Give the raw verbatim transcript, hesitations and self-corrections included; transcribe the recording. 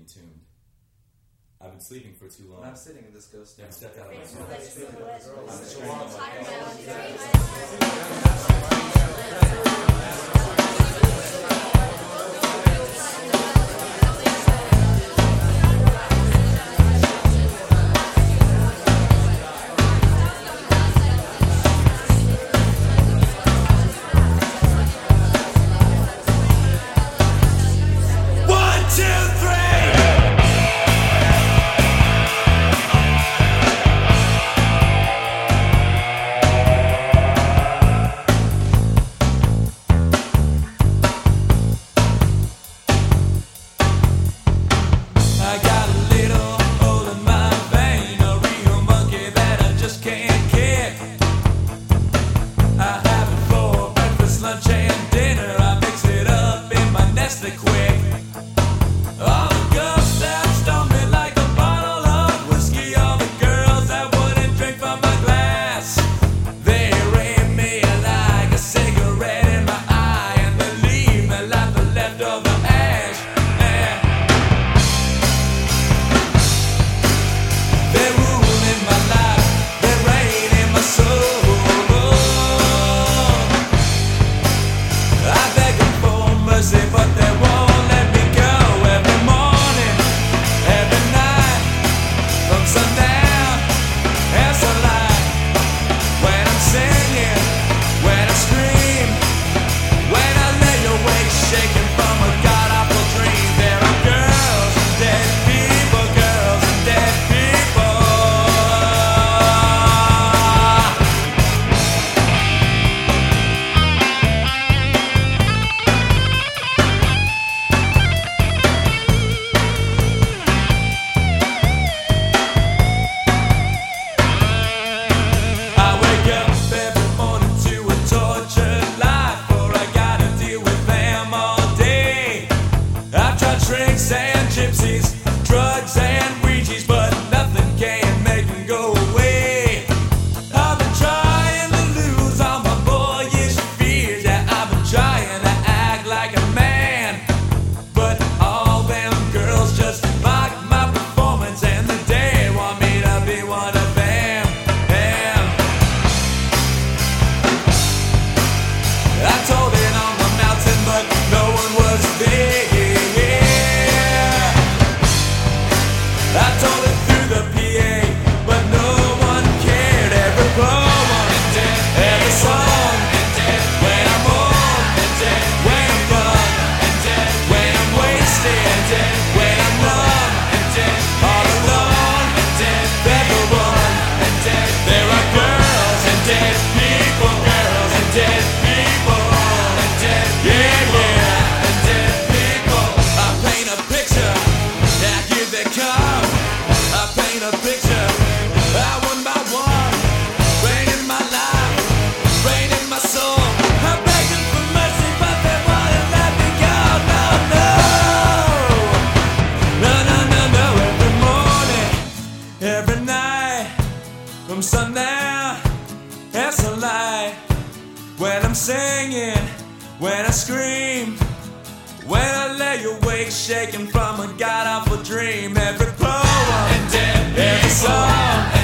entombed. I've been sleeping for too long. When I'm sitting in this ghost Never town, stepped out of my Faces cell. like silhouettes. Drinks and gypsies, drugs and Ouijas, but nothing can make them go away. I've been trying to lose all my boyish fears. Yeah, I've been trying to act like a man, but all them girls just mock my performance, and they want me to be one of them. them. I told it on the mountain, but no one was there. I told it through the P A, but no one cared. Every poem, every song, when I'm old, when I'm young, when I'm wasted, when I'm numb, all alone, everyone. There are girls and dead people, girls and dead people, yeah, yeah, and dead people. I paint a picture, now here they come. I paint a picture, I one by one, rain in my life, rain in my soul. I'm begging for mercy, but they won't let me go. No, no, no, no, no, no. Every morning, every night, from sundown, it's a lie. When I'm singing, when I scream, when I lay awake shaking from a god-awful dream. Every poem, every song,